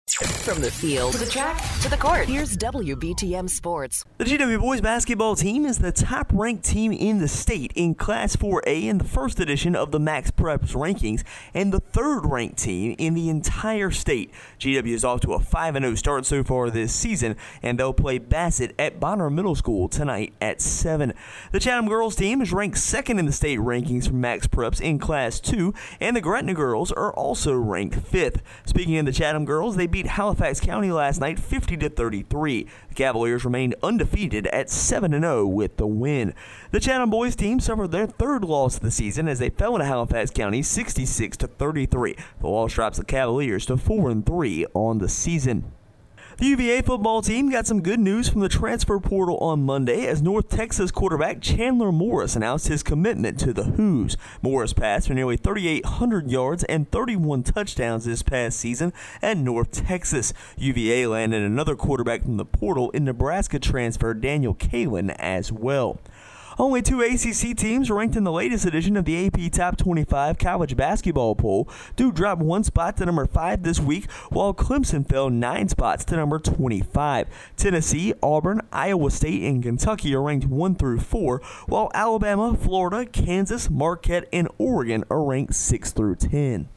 From the field to the track to the court, here's WBTM Sports. The GW boys basketball team is the top-ranked team in the state in Class 4A in the first edition of the Max Preps rankings, and the third-ranked team in the entire state. GW is off to a 5-0 start so far this season, and they'll play Bassett at Bonner Middle School tonight at 7. The Chatham girls team is ranked second in the state rankings for Max Preps in Class 2, and the Gretna girls are also ranked 5th. Speaking of the Chatham girls, they beat Halifax County last night 50-33. The Cavaliers remained undefeated at 7-0 with the win. The Chatham boys team suffered their third loss of the season as they fell to Halifax County 66-33. The loss drops the Cavaliers to 4-3 on the season. The UVA football team got some good news from the transfer portal on Monday as North Texas quarterback Chandler Morris announced his commitment to the Hoos. Morris passed for nearly 3,800 yards and 31 touchdowns this past season at North Texas. UVA landed another quarterback from the portal in Nebraska transfer Daniel Kalin as well. Only 2 ACC teams ranked in the latest edition of the AP Top 25 College Basketball Poll. Duke dropped 1 spot to number 5 this week, while Clemson fell 9 spots to number 25. Tennessee, Auburn, Iowa State, and Kentucky are ranked 1 through 4, while Alabama, Florida, Kansas, Marquette, and Oregon are ranked 6 through 10.